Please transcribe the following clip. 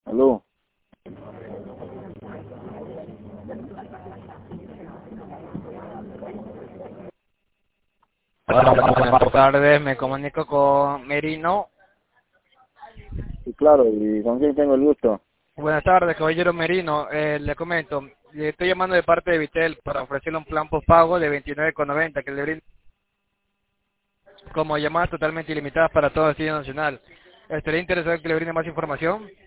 Aló. Hola, buenas tardes, me comunico con Merino. Sí, claro, ¿y con quién tengo el gusto? Buenas tardes, caballero Merino. Le comento, le estoy llamando de parte de Vitel para ofrecerle un plan postpago de 29,90 que le brinda como llamadas totalmente ilimitadas para todo el destino nacional. ¿Estaría interesado en que le brinde más información?